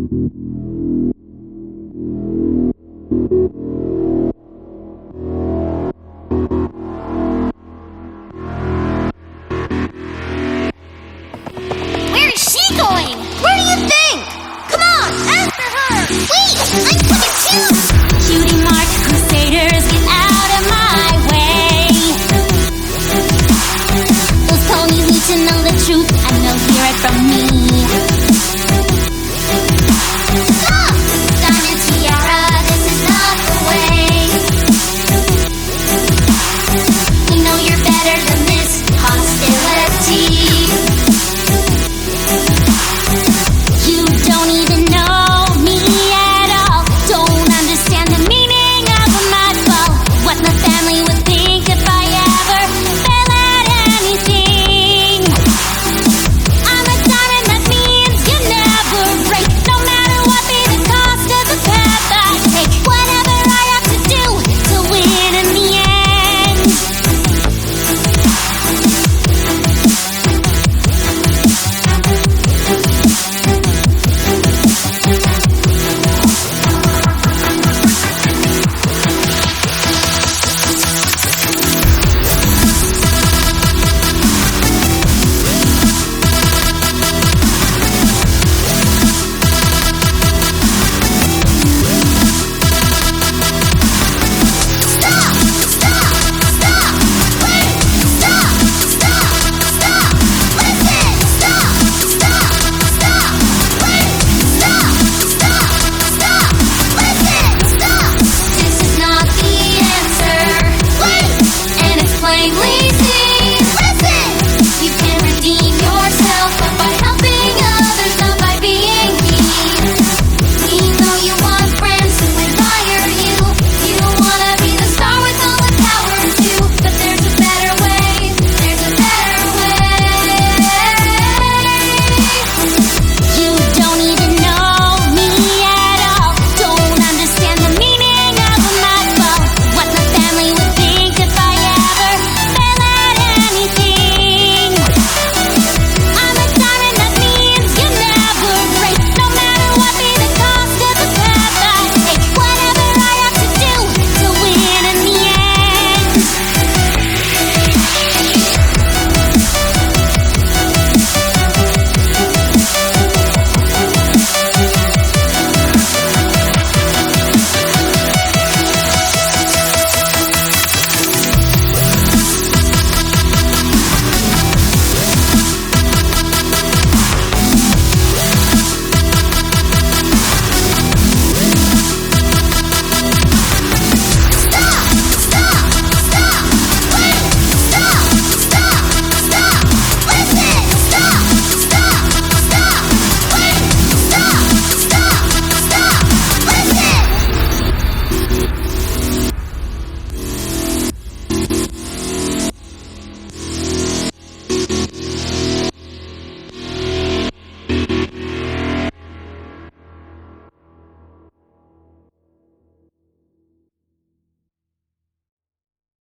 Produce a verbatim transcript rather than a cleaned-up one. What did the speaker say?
Where is she going? Where do you think? Come on, after her! Wait, I'm coming too! Cutie mark crusaders, get out of my way. Those ponies need to know the truth, and they'll hear it from me. Stop! Diamond tiara, this is not the way. You know you're better than this hostility. You don't even know me at all. Don't understand the meaning of my fall. What my family would think if I ever fell at anything. I'm a diamond, that means you never break. No matter what be the cost of the path I take. Whatever I have to do to win in the end. Stop! Stop! Stop! Wait! Stop! Stop! Stop! Listen! Stop! Stop! Stop! Wait! Stop! Stop! Stop! Listen! Stop! This is not the answer. Wait! And it's plainly